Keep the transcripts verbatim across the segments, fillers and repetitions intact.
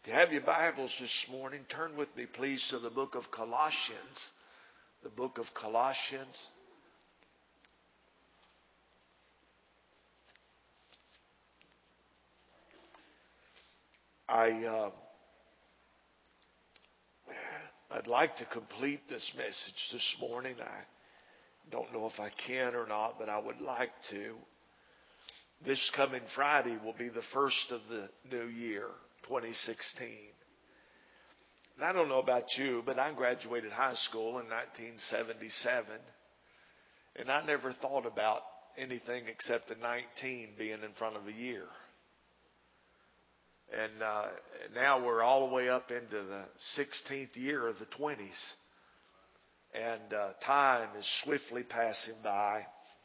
If you have your Bibles this morning, turn with me please to the book of Colossians. The book of Colossians. I, uh, I'd like to complete this message this morning. I don't know if I can or not, but I would like to. This coming Friday will be the first of the new year, twenty sixteen. And I don't know about you, but I graduated high school in nineteen seventy-seven. And I never thought about anything except the nineteen being in front of a year. And uh, now we're all the way up into the sixteenth year of the twenties. And uh, time is swiftly passing by.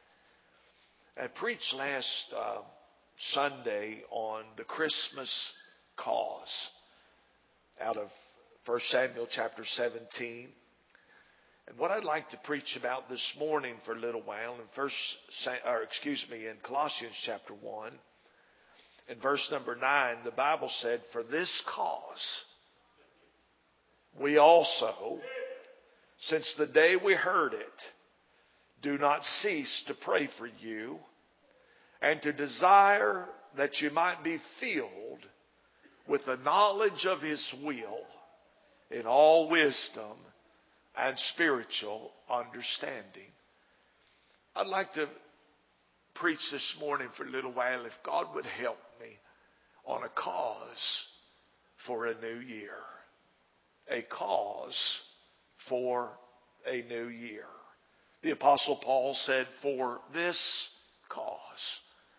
I preached last uh, Sunday on the Christmas cause out of First Samuel chapter seventeen. And what I'd like to preach about this morning for a little while in First, or excuse me, in Colossians chapter one, in verse number nine, the Bible said, "For this cause we also, since the day we heard it, do not cease to pray for you and to desire that you might be filled with the knowledge of His will in all wisdom and spiritual understanding." I'd like to preach this morning for a little while, if God would help me, on a cause for a new year. A cause for a new year. The Apostle Paul said, "For this cause."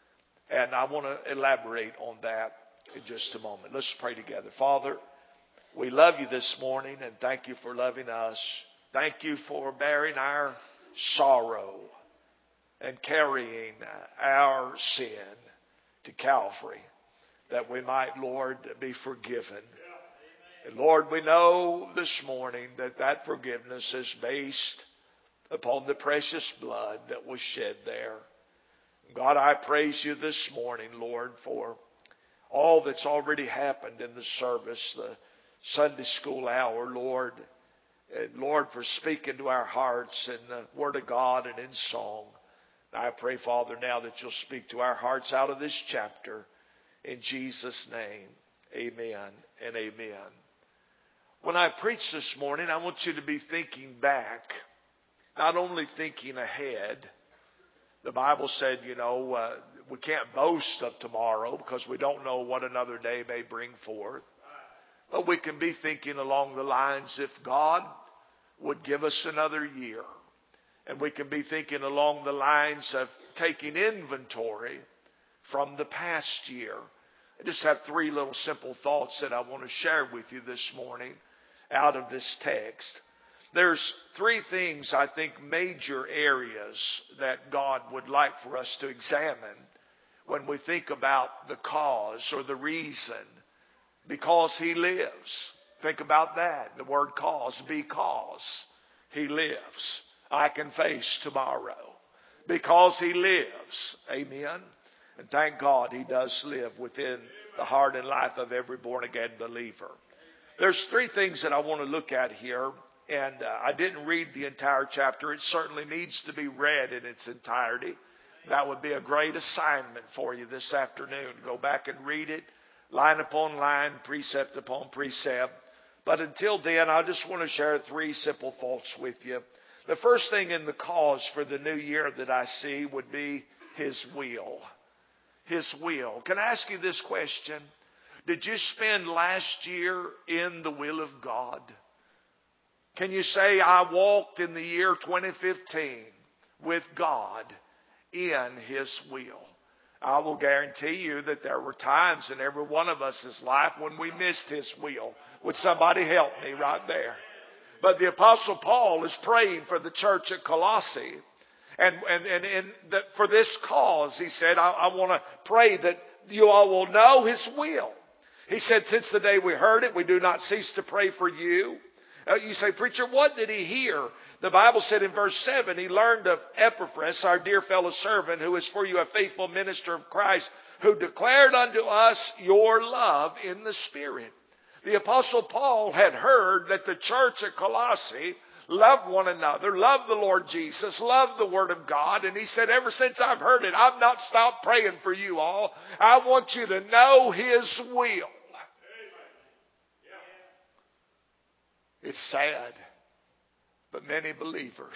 And I want to elaborate on that in just a moment. Let's pray together. Father, we love you this morning and thank you for loving us. Thank you for bearing our sorrow and carrying our sin to Calvary, that we might, Lord, be forgiven. And Lord, we know this morning that that forgiveness is based upon the precious blood that was shed there. God, I praise you this morning, Lord, for all that's already happened in the service, the Sunday school hour, Lord. And Lord, for speaking to our hearts in the Word of God and in song. I pray, Father, now that you'll speak to our hearts out of this chapter. In Jesus' name, amen and amen. When I preach this morning, I want you to be thinking back, not only thinking ahead. The Bible said, you know, uh, we can't boast of tomorrow because we don't know what another day may bring forth. But we can be thinking along the lines, if God would give us another year. And we can be thinking along the lines of taking inventory from the past year. I just have three little simple thoughts that I want to share with you this morning out of this text. There's three things, I think, major areas that God would like for us to examine when we think about the cause or the reason. Because He lives. Think about that. The word cause. Because He lives, I can face tomorrow. Because He lives. Amen. And thank God He does live within the heart and life of every born again believer. There's three things that I want to look at here. And uh, I didn't read the entire chapter. It certainly needs to be read in its entirety. That would be a great assignment for you this afternoon. Go back and read it, line upon line, precept upon precept. But until then, I just want to share three simple thoughts with you. The first thing in the cause for the new year that I see would be His will. His will. Can I ask you this question? Did you spend last year in the will of God? Can you say, I walked in the year twenty fifteen with God in His will? I will guarantee you that there were times in every one of us' life when we missed His will. Would somebody help me right there? But the Apostle Paul is praying for the church at Colossae. And, and, and, and that for this cause, he said, I, I want to pray that you all will know His will. He said, since the day we heard it, we do not cease to pray for you. Uh, you say, preacher, what did he hear? The Bible said in verse seven, he learned of Epaphras, our dear fellow servant, who is for you a faithful minister of Christ, who declared unto us your love in the Spirit. The Apostle Paul had heard that the church at Colossae loved one another, loved the Lord Jesus, loved the Word of God. And he said, ever since I've heard it, I've not stopped praying for you all. I want you to know His will. It's sad, but many believers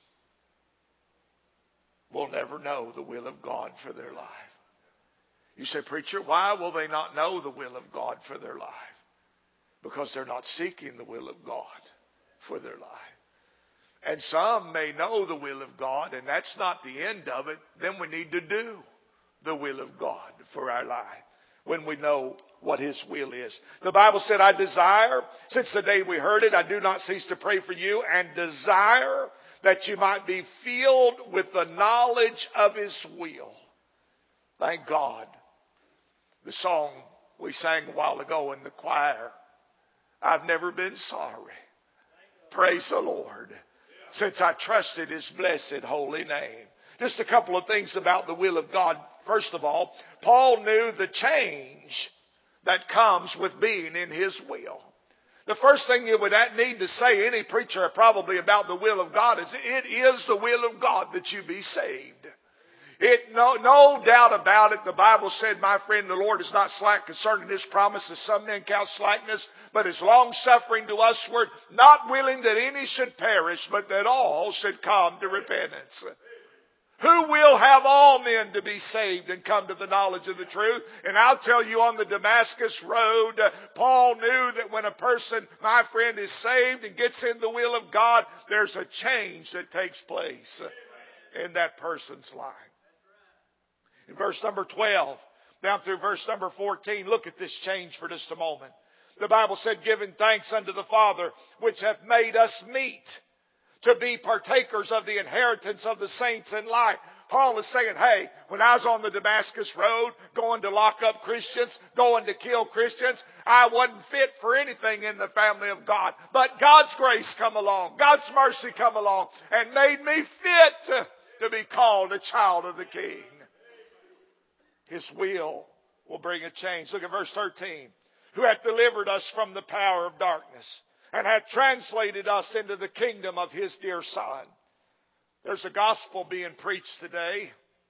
will never know the will of God for their life. You say, preacher, why will they not know the will of God for their life? Because they're not seeking the will of God for their life. And some may know the will of God, and that's not the end of it. Then we need to do the will of God for our life when we know what His will is. The Bible said, I desire, since the day we heard it, I do not cease to pray for you and desire that you might be filled with the knowledge of His will. Thank God. The song we sang a while ago in the choir, I've never been sorry. Praise the Lord. Since I trusted His blessed holy name. Just a couple of things about the will of God. First of all, Paul knew the change that comes with being in His will. The first thing you would need to say, any preacher probably, about the will of God is, it is the will of God that you be saved. It, no, no doubt about it. The Bible said, my friend, the Lord is not slack concerning His promise, as some men count slackness, but is long-suffering to usward, not willing that any should perish, but that all should come to repentance. Who will have all men to be saved and come to the knowledge of the truth? And I'll tell you, on the Damascus road, Paul knew that when a person, my friend, is saved and gets in the will of God, there's a change that takes place in that person's life. In verse number twelve, down through verse number fourteen, look at this change for just a moment. The Bible said, giving thanks unto the Father, which hath made us meet to be partakers of the inheritance of the saints in light. Paul is saying, hey, when I was on the Damascus road, going to lock up Christians, going to kill Christians, I wasn't fit for anything in the family of God. But God's grace come along, God's mercy come along, and made me fit to, to be called a child of the King. His will will bring a change. Look at verse thirteen. Who hath delivered us from the power of darkness and hath translated us into the kingdom of His dear Son. There's a gospel being preached today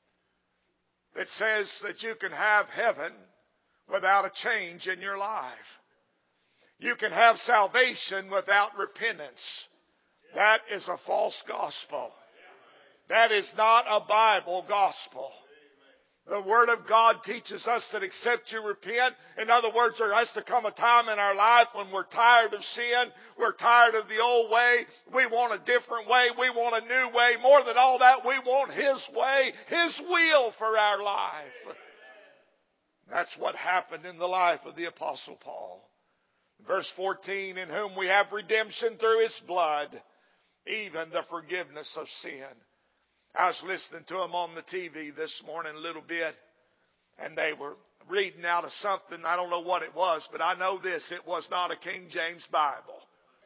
that says that you can have heaven without a change in your life. You can have salvation without repentance. That is a false gospel. That is not a Bible gospel. The Word of God teaches us that except you repent, in other words, there has to come a time in our life when we're tired of sin, we're tired of the old way, we want a different way, we want a new way. More than all that, we want His way, His will for our life. That's what happened in the life of the Apostle Paul. Verse fourteen, in whom we have redemption through His blood, even the forgiveness of sin. I was listening to them on the T V this morning a little bit, and they were reading out of something. I don't know what it was, but I know this. It was not a King James Bible.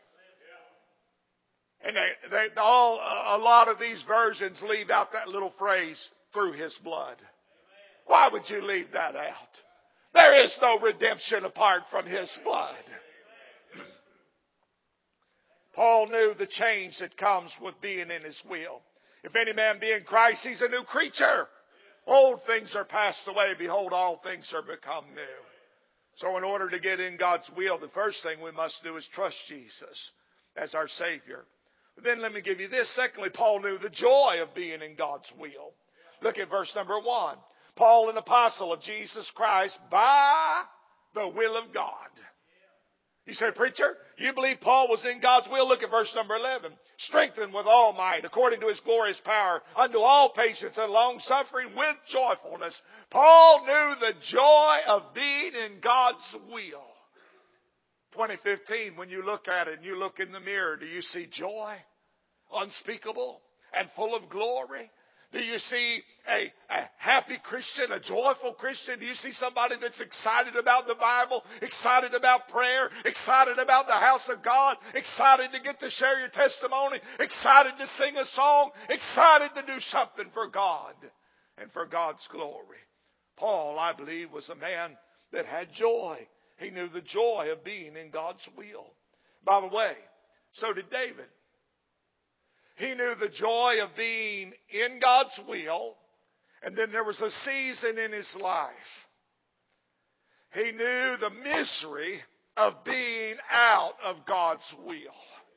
And they, they all, a lot of these versions leave out that little phrase, through His blood. Why would you leave that out? There is no redemption apart from His blood. Paul knew the change that comes with being in His will. If any man be in Christ, he's a new creature. Old things are passed away. Behold, all things are become new. So in order to get in God's will, the first thing we must do is trust Jesus as our Savior. But then let me give you this. Secondly, Paul knew the joy of being in God's will. Look at verse number one. Paul, an apostle of Jesus Christ, by the will of God. You say, preacher, you believe Paul was in God's will? Look at verse number eleven. Strengthened with all might, according to His glorious power, unto all patience and long suffering with joyfulness. Paul knew the joy of being in God's will. twenty fifteen, when you look at it and you look in the mirror, do you see joy? Unspeakable and full of glory? Do you see a, a happy Christian, a joyful Christian? Do you see somebody that's excited about the Bible, excited about prayer, excited about the house of God, excited to get to share your testimony, excited to sing a song, excited to do something for God and for God's glory? Paul, I believe, was a man that had joy He knew the joy of being in God's will. By the way, so did David. He knew the joy of being in God's will, and then there was a season in his life. He knew the misery of being out of God's will.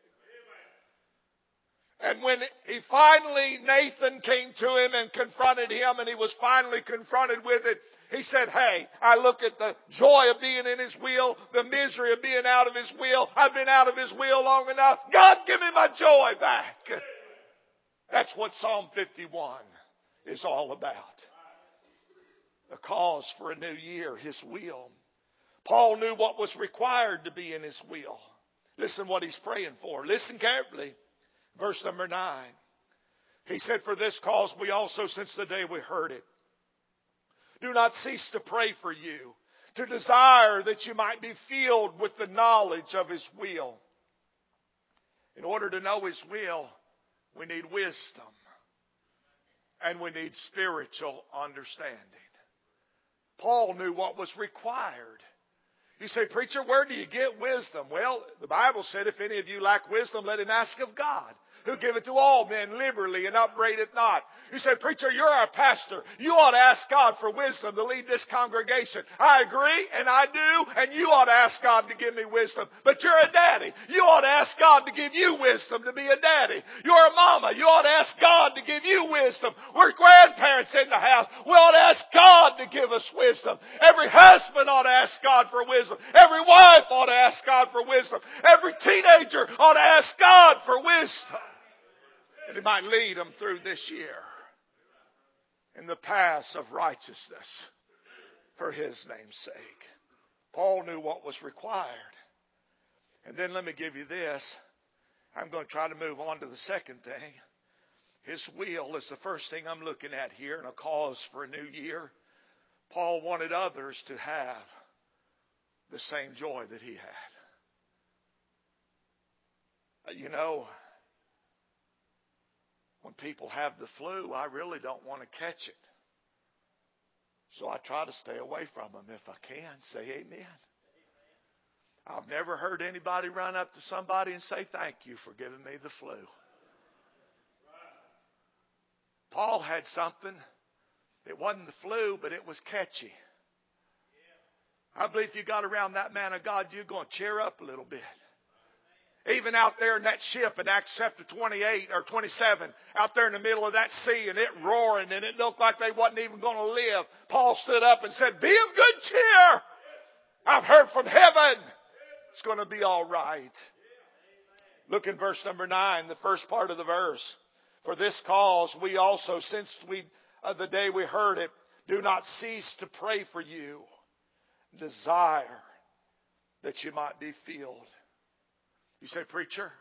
And when he finally, Nathan came to him and confronted him, and he was finally confronted with it, he said, hey, I look at the joy of being in His will, the misery of being out of His will. I've been out of His will long enough. God, give me my joy back. That's what Psalm fifty-one is all about. A cause for a new year, His will. Paul knew what was required to be in His will. Listen what he's praying for. Listen carefully. Verse number nine. He said, for this cause we also, since the day we heard it, do not cease to pray for you, to desire that you might be filled with the knowledge of His will. In order to know His will, we need wisdom. And we need spiritual understanding. Paul knew what was required. You say, preacher, where do you get wisdom? Well, the Bible said, if any of you lack wisdom, let him ask of God, who giveth to all men liberally and upbraideth not. You say, preacher, you're our pastor. You ought to ask God for wisdom to lead this congregation. I agree, and I do, and you ought to ask God to give me wisdom. But you're a daddy. You ought to ask God to give you wisdom to be a daddy. You're a mama. You ought to ask God to give you wisdom. We're grandparents in the house. We ought to ask God to give us wisdom. Every husband ought to ask God for wisdom. Every wife ought to ask God for wisdom. Every teenager ought to ask God for wisdom. And He might lead them through this year in the paths of righteousness for His name's sake. Paul knew what was required. And then let me give you this. I'm going to try to move on to the second thing. His will is the first thing I'm looking at here, and a cause for a new year. Paul wanted others to have the same joy that he had. You know, when people have the flu, I really don't want to catch it. So I try to stay away from them if I can. Say amen. I've never heard anybody run up to somebody and say, thank you for giving me the flu. Paul had something. It wasn't the flu, but it was catchy. I believe if you got around that man of God, you're going to cheer up a little bit. Even out there in that ship in Acts chapter twenty-eight or twenty-seven, out there in the middle of that sea and it roaring and it looked like they wasn't even going to live, Paul stood up and said, be of good cheer. I've heard from heaven. It's going to be all right. Look in verse number nine, the first part of the verse. For this cause we also, since we uh, the day we heard it, do not cease to pray for you, desire that you might be filled. You say, preacher,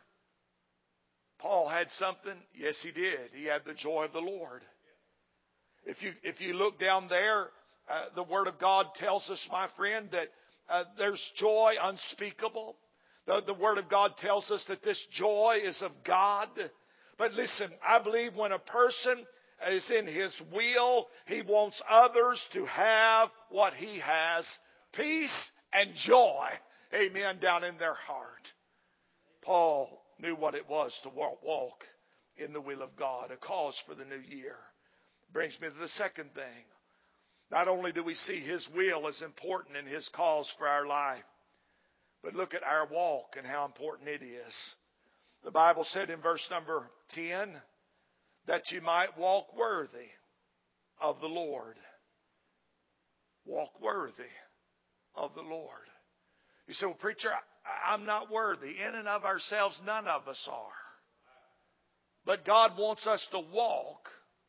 Paul had something? Yes, he did. He had the joy of the Lord. If you if you look down there, uh, the Word of God tells us, my friend, that uh, there's joy unspeakable. The, the Word of God tells us that this joy is of God. But listen, I believe when a person is in His will, He wants others to have what He has, peace and joy, amen, down in their heart. Paul knew what it was to walk in the will of God, a cause for the new year. Brings me to the second thing. Not only do we see His will as important in His cause for our life, but look at our walk and how important it is. The Bible said in verse number ten that you might walk worthy of the Lord. Walk worthy of the Lord. You say, well, preacher, I'm not worthy. In and of ourselves, none of us are. But God wants us to walk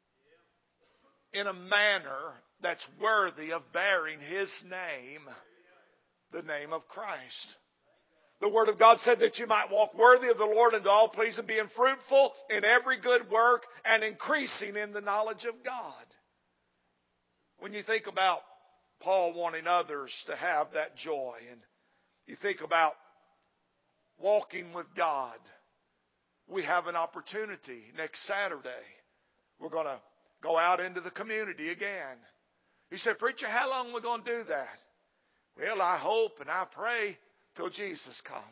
in a manner that's worthy of bearing His name, the name of Christ. The Word of God said that you might walk worthy of the Lord and to all pleasing, being fruitful in every good work and increasing in the knowledge of God. When you think about Paul wanting others to have that joy, and you think about walking with God, we have an opportunity next Saturday. We're going to go out into the community again. You say, preacher, how long are we going to do that? Well, I hope and I pray till Jesus comes.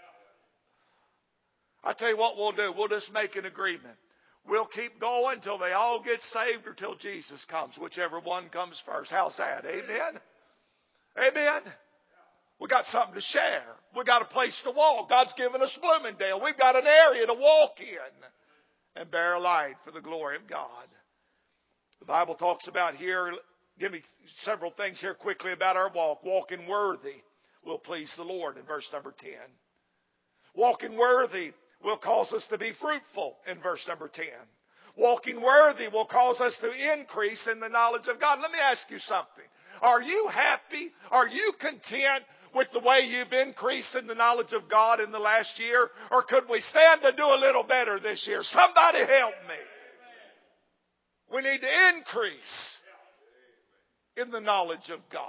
I tell you what we'll do. We'll just make an agreement. We'll keep going till they all get saved or till Jesus comes, whichever one comes first. How's that? Amen? Amen? We got something to share. We got a place to walk. God's given us Bloomingdale. We've got an area to walk in and bear light for the glory of God. The Bible talks about here, give me several things here quickly about our walk. Walking worthy will please the Lord in verse number ten. Walking worthy will cause us to be fruitful in verse number ten. Walking worthy will cause us to increase in the knowledge of God. Let me ask you something. Are you happy? Are you content with the way you've increased in the knowledge of God in the last year? Or could we stand to do a little better this year? Somebody help me. We need to increase in the knowledge of God.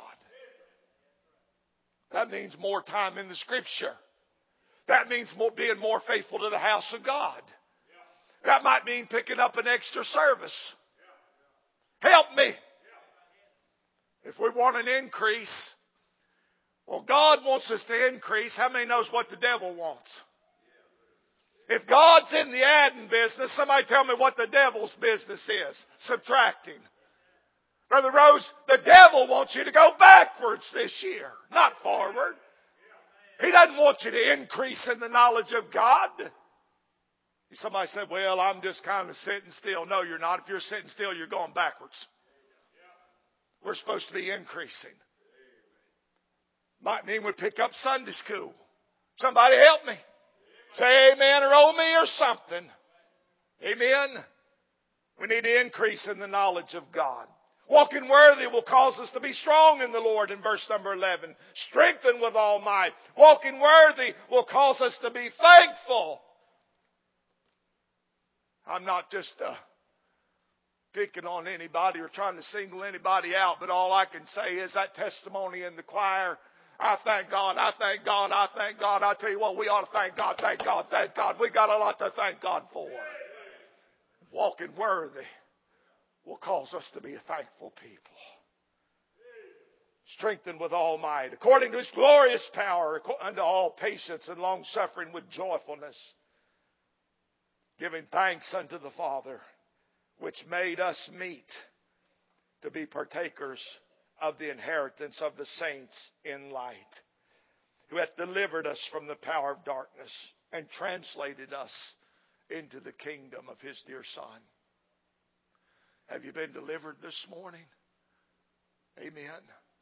That means more time in the Scripture. That means more, being more faithful to the house of God. That might mean picking up an extra service. Help me. If we want an increase, well, God wants us to increase. How many knows what the devil wants? If God's in the adding business, somebody tell me what the devil's business is. Subtracting. Brother Rose, the devil wants you to go backwards this year, not forward. He doesn't want you to increase in the knowledge of God. Somebody said, well, I'm just kind of sitting still. No, you're not. If you're sitting still, you're going backwards. We're supposed to be increasing. Might mean we pick up Sunday school. Somebody help me. Say amen or oh me or something. Amen. We need to increase in the knowledge of God. Walking worthy will cause us to be strong in the Lord in verse number eleven. Strengthened with all might. Walking worthy will cause us to be thankful. I'm not just uh, picking on anybody or trying to single anybody out, but all I can say is that testimony in the choir. I thank God, I thank God, I thank God. I tell you what, we ought to thank God, thank God, thank God. We got a lot to thank God for. Walking worthy will cause us to be a thankful people. Strengthened with all might, according to His glorious power, unto all patience and long suffering with joyfulness, giving thanks unto the Father, which made us meet to be partakers of the inheritance of the saints in light, who hath delivered us from the power of darkness and translated us into the kingdom of His dear Son. Have you been delivered this morning? Amen.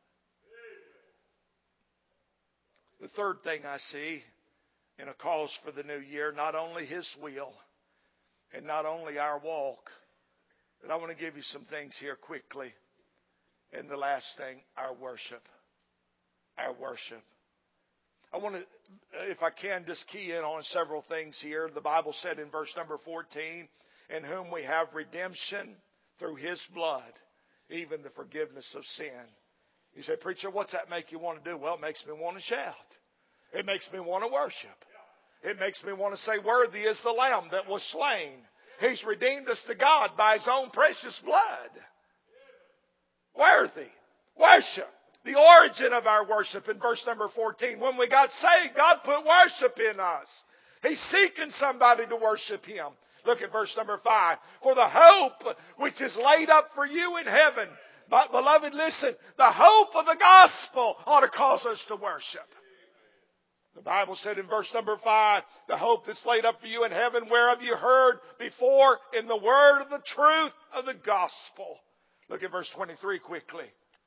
The third thing I see in a cause for the new year, not only His will and not only our walk, but I want to give you some things here quickly. And the last thing, our worship. Our worship. I want to, if I can, just key in on several things here. The Bible said in verse number fourteen, in whom we have redemption through His blood, even the forgiveness of sin. You say, preacher, what's that make you want to do? Well, it makes me want to shout. It makes me want to worship. It makes me want to say, worthy is the Lamb that was slain. He's redeemed us to God by His own precious blood. Worthy. Worship. The origin of our worship in verse number fourteen. When we got saved, God put worship in us. He's seeking somebody to worship Him. Look at verse number five. For the hope which is laid up for you in heaven. But beloved, listen. The hope of the gospel ought to cause us to worship. The Bible said in verse number five, the hope that's laid up for you in heaven, whereof you heard before in the word of the truth of the gospel. Look at verse twenty-three quickly.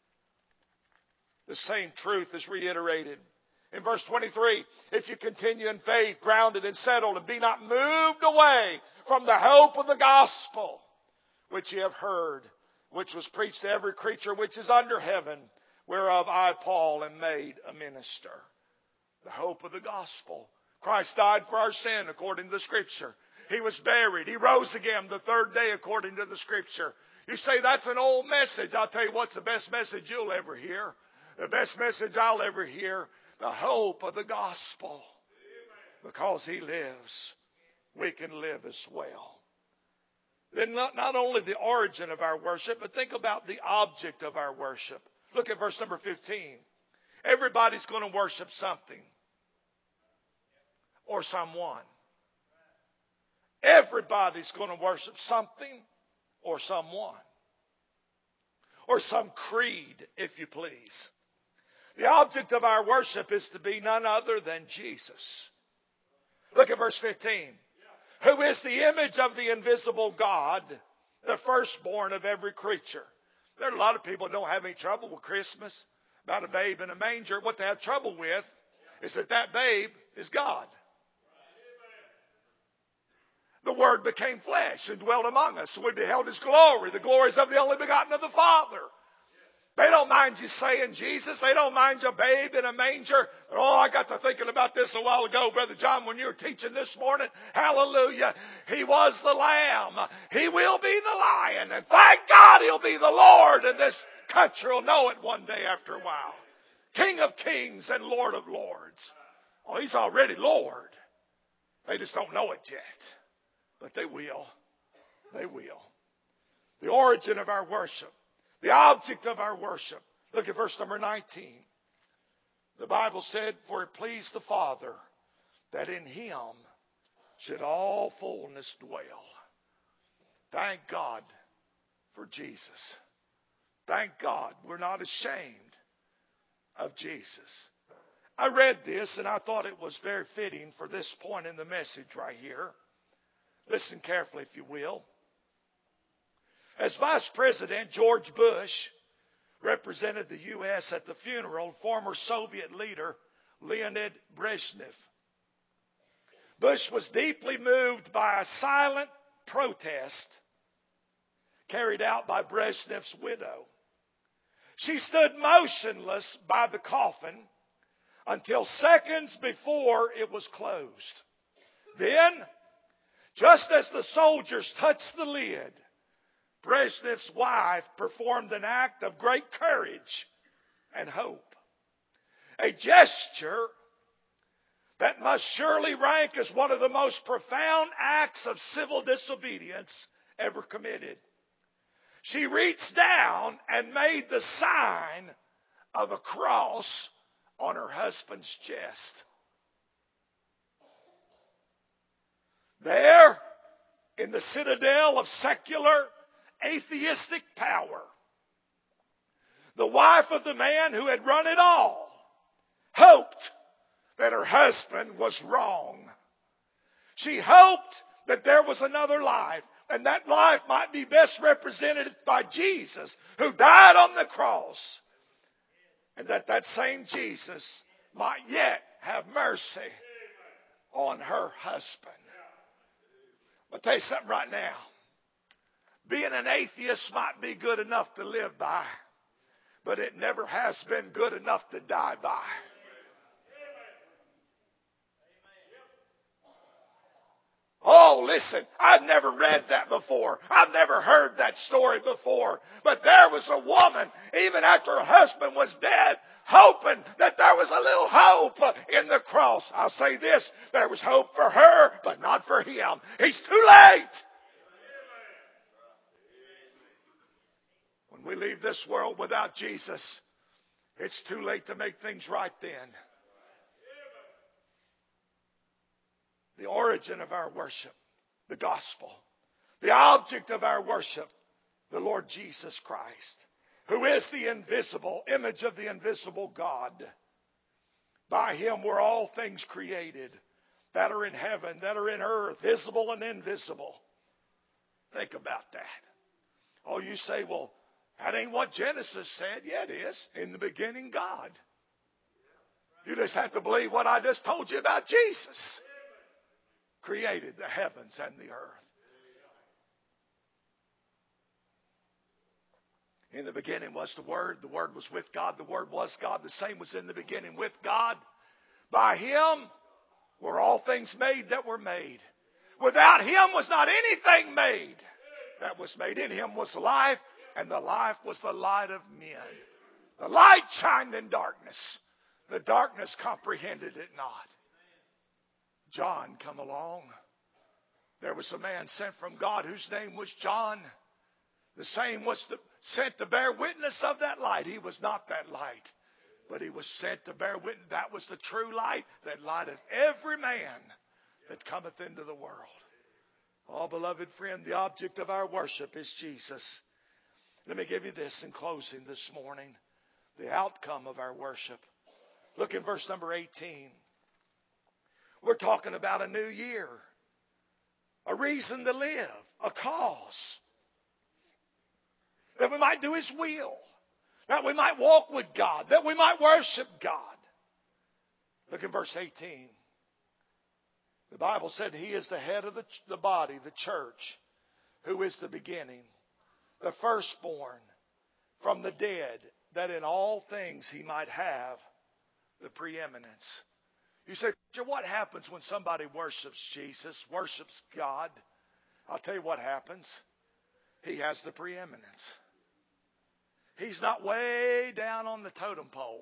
The same truth is reiterated. In verse twenty-three, if you continue in faith, grounded and settled, and be not moved away from the hope of the gospel, which ye have heard, which was preached to every creature which is under heaven, whereof I, Paul, am made a minister. The hope of the gospel. Christ died for our sin according to the Scripture. He was buried. He rose again the third day according to the Scripture. You say that's an old message. I'll tell you what's the best message you'll ever hear. The best message I'll ever hear. The hope of the gospel. Because He lives, we can live as well. Then not, not only the origin of our worship, but think about the object of our worship. Look at verse number fifteen. Everybody's going to worship something or someone. Everybody's going to worship something or someone. Or some creed, if you please. The object of our worship is to be none other than Jesus. Look at verse fifteen. Who is the image of the invisible God, the firstborn of every creature. There are a lot of people who don't have any trouble with Christmas, about a babe in a manger. What they have trouble with is that that babe is God. The Word became flesh and dwelt among us. So we beheld His glory. The glories of the only begotten of the Father. They don't mind you saying Jesus. They don't mind you a babe in a manger. Oh, I got to thinking about this a while ago, Brother John, when you were teaching this morning. Hallelujah. He was the Lamb. He will be the Lion. And thank God He'll be the Lord. And this country will know it one day after a while. King of kings and Lord of lords. Oh, He's already Lord. They just don't know it yet. But they will. They will. The origin of our worship. The object of our worship. Look at verse number nineteen. The Bible said, for it pleased the Father that in Him should all fullness dwell. Thank God for Jesus. Thank God we're not ashamed of Jesus. I read this and I thought it was very fitting for this point in the message right here. Listen carefully, if you will. As Vice President George Bush represented the U S at the funeral of former Soviet leader Leonid Brezhnev, Bush was deeply moved by a silent protest carried out by Brezhnev's widow. She stood motionless by the coffin until seconds before it was closed. Then, just as the soldiers touched the lid, Brezhnev's wife performed an act of great courage and hope. A gesture that must surely rank as one of the most profound acts of civil disobedience ever committed. She reached down and made the sign of a cross on her husband's chest. There, in the citadel of secular, atheistic power, the wife of the man who had run it all hoped that her husband was wrong. She hoped that there was another life, and that life might be best represented by Jesus, who died on the cross, and that that same Jesus might yet have mercy on her husband. I'll tell you something right now. Being an atheist might be good enough to live by, but it never has been good enough to die by. Oh, listen, I've never read that before. I've never heard that story before. But there was a woman, even after her husband was dead, hoping that there was a little hope in the cross. I'll say this, there was hope for her, but not for him. He's too late. When we leave this world without Jesus, it's too late to make things right then. The origin of our worship, the gospel. The object of our worship, the Lord Jesus Christ, who is the invisible image of the invisible God. By Him were all things created that are in heaven, that are in earth, visible and invisible. Think about that. Oh, you say, well, that ain't what Genesis said. Yeah, it is. In the beginning, God. You just have to believe what I just told you about Jesus. Created the heavens and the earth. In the beginning was the Word. The Word was with God. The Word was God. The same was in the beginning with God. By Him were all things made that were made. Without Him was not anything made that was made. In Him was life, and the life was the light of men. The light shined in darkness. The darkness comprehended it not. John come along. There was a man sent from God whose name was John. The same was the, sent to bear witness of that light. He was not that light. But he was sent to bear witness. That was the true light that lighteth every man that cometh into the world. Oh, beloved friend, the object of our worship is Jesus. Let me give you this in closing this morning. The outcome of our worship. Look in verse number eighteen. We're talking about a new year. A reason to live. A cause. That we might do His will. That we might walk with God. That we might worship God. Look in verse eighteen. The Bible said He is the head of the, the body, the church, who is the beginning, the firstborn from the dead, that in all things He might have the preeminence. You say, what happens when somebody worships Jesus, worships God? I'll tell you what happens. He has the preeminence. He's not way down on the totem pole.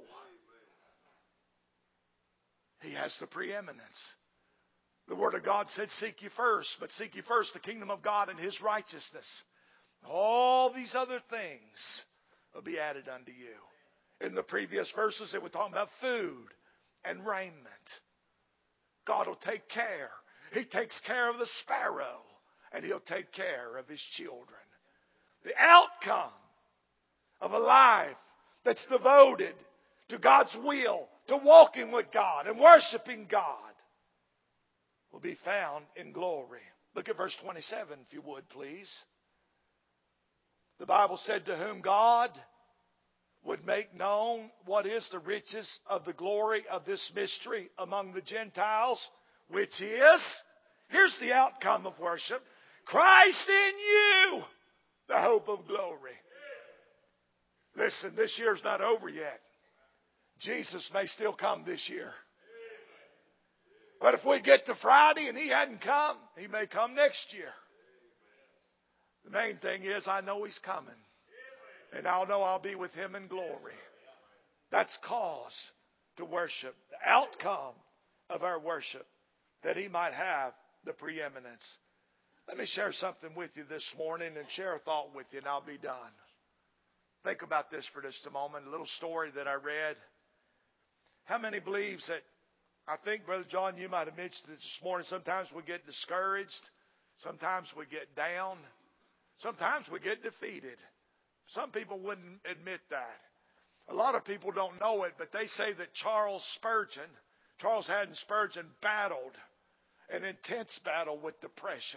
He has the preeminence. The Word of God said, seek ye first, but seek ye first the kingdom of God and His righteousness. All these other things will be added unto you. In the previous verses, they were talking about food and raiment. God will take care. He takes care of the sparrow, and He'll take care of His children. The outcome of a life that's devoted to God's will, to walking with God and worshiping God, will be found in glory. Look at verse twenty-seven, if you would, please. The Bible said, to whom God would make known what is the riches of the glory of this mystery among the Gentiles, which is, here's the outcome of worship, Christ in you, the hope of glory. Listen, this year's not over yet. Jesus may still come this year. But if we get to Friday and He hadn't come, He may come next year. The main thing is I know He's coming. And I'll know I'll be with Him in glory. That's cause to worship. The outcome of our worship. That He might have the preeminence. Let me share something with you this morning and share a thought with you and I'll be done. Think about this for just a moment. A little story that I read. How many believes that, I think, Brother John, you might have mentioned it this morning, sometimes we get discouraged. Sometimes we get down. Sometimes we get defeated. Some people wouldn't admit that. A lot of people don't know it, but they say that Charles Spurgeon, Charles Haddon Spurgeon, battled an intense battle with depression.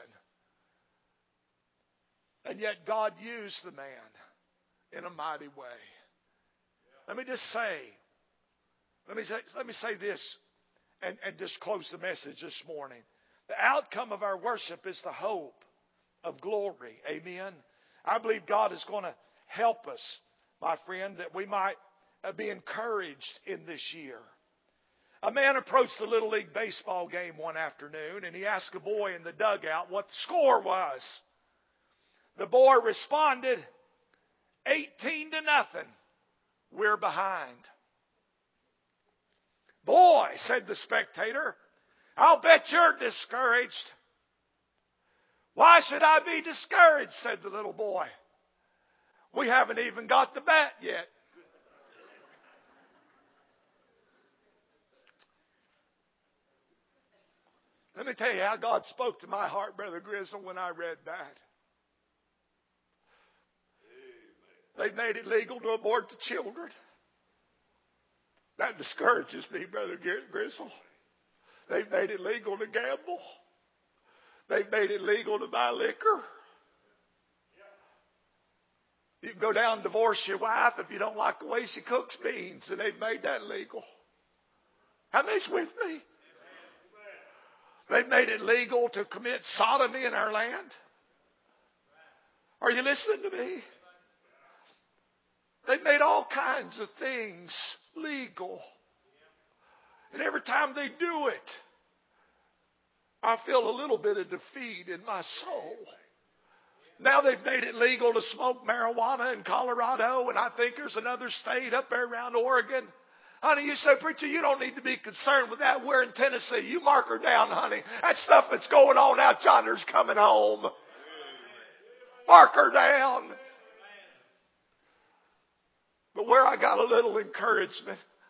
And yet God used the man in a mighty way. Let me just say, let me say, let me say this and, and just close the message this morning. The outcome of our worship is the hope of glory. Amen. I believe God is going to help us, my friend, that we might be encouraged in this year. A man approached the Little League baseball game one afternoon and he asked a boy in the dugout what the score was. The boy responded, eighteen to nothing. We're behind. Boy, said the spectator, I'll bet you're discouraged. Why should I be discouraged, said the little boy. We haven't even got the bat yet. Let me tell you how God spoke to my heart, Brother Grizzle, when I read that. They've made it legal to abort the children. That discourages me, Brother Grizzle. They've made it legal to gamble. They've made it legal to buy liquor. You can go down and divorce your wife if you don't like the way she cooks beans, and they've made that legal. How many's with me? They've made it legal to commit sodomy in our land. Are you listening to me? They've made all kinds of things legal. And every time they do it, I feel a little bit of defeat in my soul. Now they've made it legal to smoke marijuana in Colorado, and I think there's another state up there around Oregon. Honey, you say, preacher, you don't need to be concerned with that. We're in Tennessee. You mark her down, honey. That stuff that's going on out yonder's coming home. Mark her down. But where I got a little encouragement,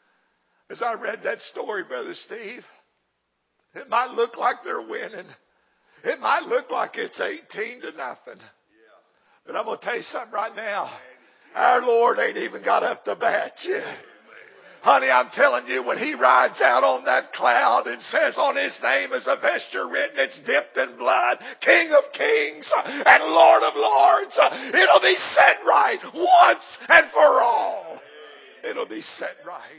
As I read that story, Brother Steve, it might look like they're winning. It might look like it's eighteen to nothing. But I'm going to tell you something right now. Our Lord ain't even got up the bat yet. Honey, I'm telling you, when He rides out on that cloud and says on His name is a vesture written, it's dipped in blood, King of kings and Lord of lords, it'll be set right once and for all. It'll be set right.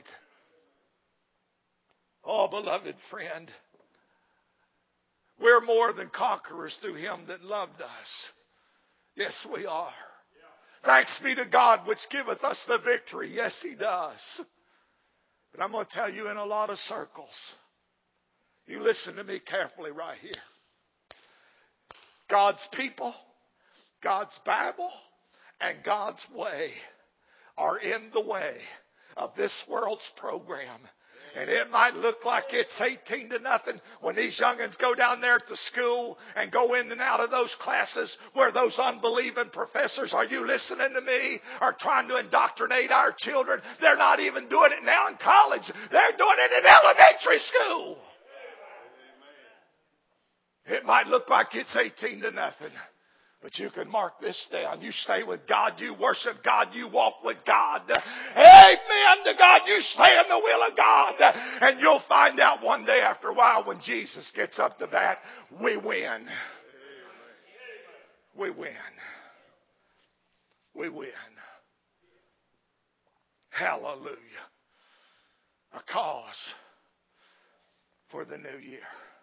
Oh, beloved friend, we're more than conquerors through Him that loved us. Yes, we are. Thanks be to God which giveth us the victory. Yes, He does. But I'm going to tell you in a lot of circles. You listen to me carefully right here. God's people, God's Bible, and God's way are in the way of this world's program. And it might look like it's eighteen to nothing when these youngins go down there to school and go in and out of those classes where those unbelieving professors, are you listening to me, are trying to indoctrinate our children. They're not even doing it now in college. They're doing it in elementary school. It might look like it's eighteen to nothing. But you can mark this down. You stay with God. You worship God. You walk with God. Amen to God. You stay in the will of God. And you'll find out one day after a while when Jesus gets up to bat, we win. We win. We win. Hallelujah. A cause for the new year.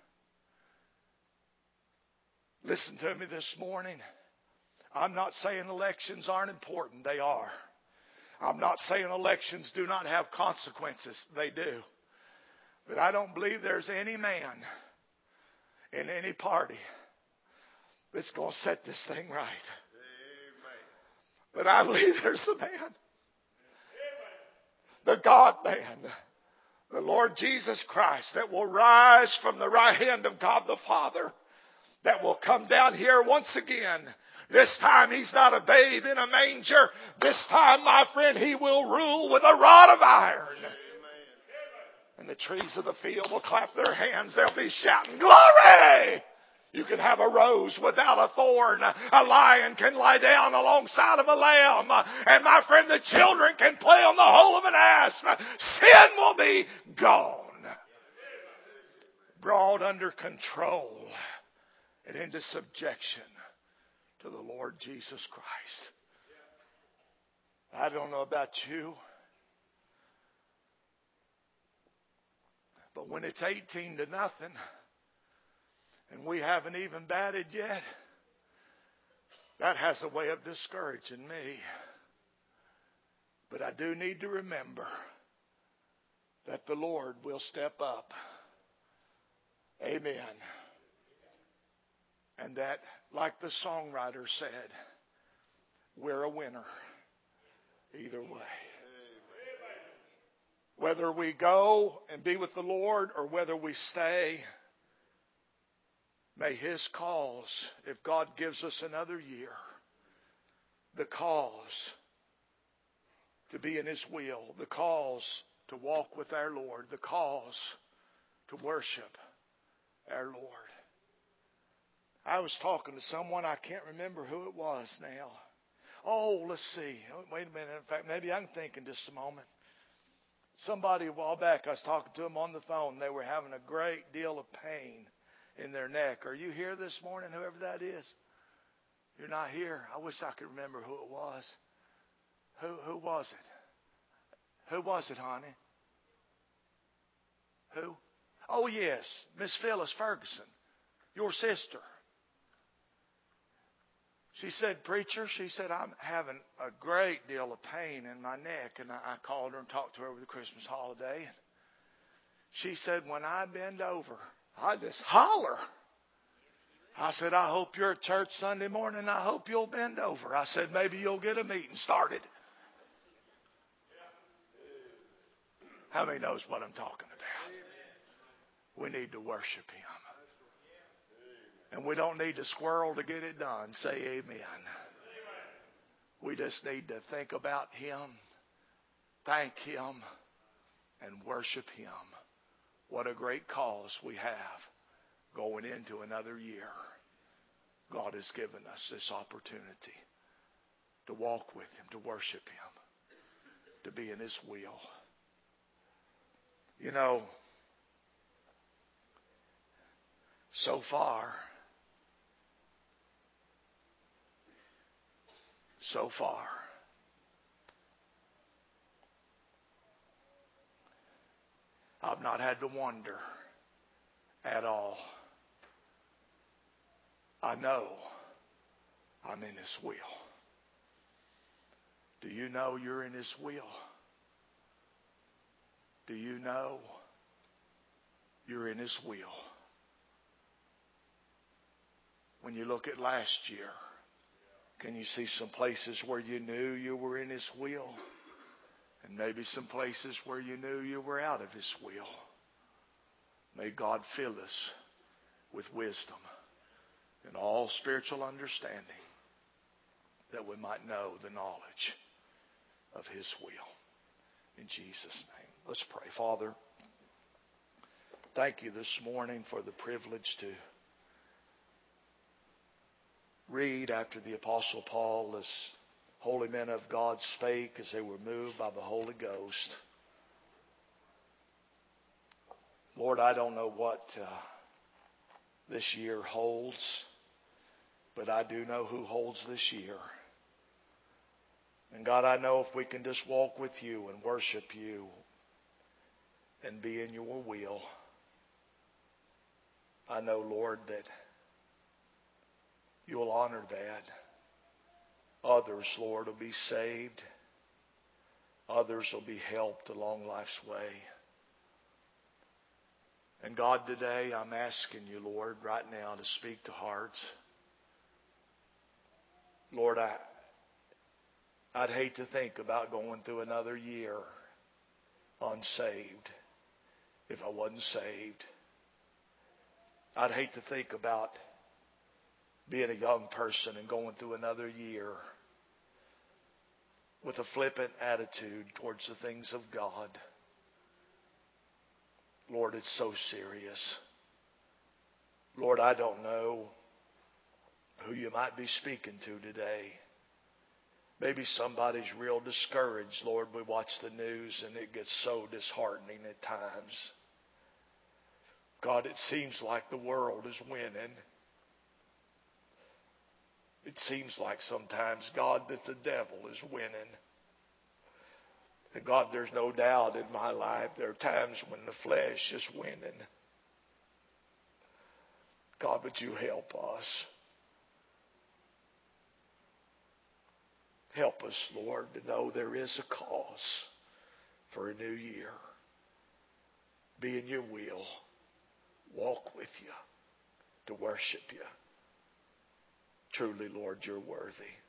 Listen to me this morning. I'm not saying elections aren't important. They are. I'm not saying elections do not have consequences. They do. But I don't believe there's any man in any party that's going to set this thing right. But I believe there's a man. The God-man. The Lord Jesus Christ that will rise from the right hand of God the Father. That will come down here once again. This time He's not a babe in a manger. This time, my friend, He will rule with a rod of iron. And the trees of the field will clap their hands. They'll be shouting, glory! You can have a rose without a thorn. A lion can lie down alongside of a lamb. And my friend, the children can play on the hole of an asp. Sin will be gone. Brought under control. And into subjection to the Lord Jesus Christ. I don't know about you, but when it's eighteen to nothing, and we haven't even batted yet, that has a way of discouraging me. But I do need to remember that the Lord will step up. Amen. And that, like the songwriter said, we're a winner either way. Whether we go and be with the Lord or whether we stay, may His cause, if God gives us another year, the cause to be in His will, the cause to walk with our Lord, the cause to worship our Lord. I was talking to someone, I can't remember who it was now. Oh, let's see. Wait a minute. In fact, maybe I can think in just a moment. Somebody a while back, I was talking to them on the phone. They were having a great deal of pain in their neck. Are you here this morning, whoever that is? You're not here. I wish I could remember who it was. Who, who was it? Who was it, honey? Who? Oh, yes. Miss Phyllis Ferguson, your sister. She said, preacher, she said, I'm having a great deal of pain in my neck. And I called her and talked to her over the Christmas holiday. She said, when I bend over, I just holler. I said, I hope you're at church Sunday morning. I hope you'll bend over. I said, maybe you'll get a meeting started. How many knows what I'm talking about? We need to worship Him. And we don't need to squirrel to get it done. Say amen. We just need to think about Him, thank Him, and worship Him. What a great cause we have going into another year. God has given us this opportunity to walk with Him, to worship Him, to be in His will. You know, so far, so far, I've not had to wonder at all. I know I'm in His will. Do you know you're in His will? Do you know you're in His will? When you look at last year, can you see some places where you knew you were in His will? And maybe some places where you knew you were out of His will. May God fill us with wisdom and all spiritual understanding, that we might know the knowledge of His will. In Jesus' name. Let's pray. Father, thank You this morning for the privilege to read after the Apostle Paul as holy men of God spake as they were moved by the Holy Ghost. Lord, I don't know what uh, this year holds, but I do know who holds this year. And God, I know if we can just walk with You and worship You and be in Your will, I know, Lord, that You'll honor that. Others, Lord, will be saved. Others will be helped along life's way. And God, today I'm asking You, Lord, right now to speak to hearts. Lord, I, I'd hate to think about going through another year unsaved if I wasn't saved. I'd hate to think about being a young person and going through another year with a flippant attitude towards the things of God. Lord, it's so serious. Lord, I don't know who You might be speaking to today. Maybe somebody's real discouraged. Lord, we watch the news and it gets so disheartening at times. God, it seems like the world is winning. It seems like sometimes, God, that the devil is winning. And God, there's no doubt in my life there are times when the flesh is winning. God, would You help us? Help us, Lord, to know there is a cause for a new year. Be in Your will. Walk with You. To worship You. Truly, Lord, You're worthy.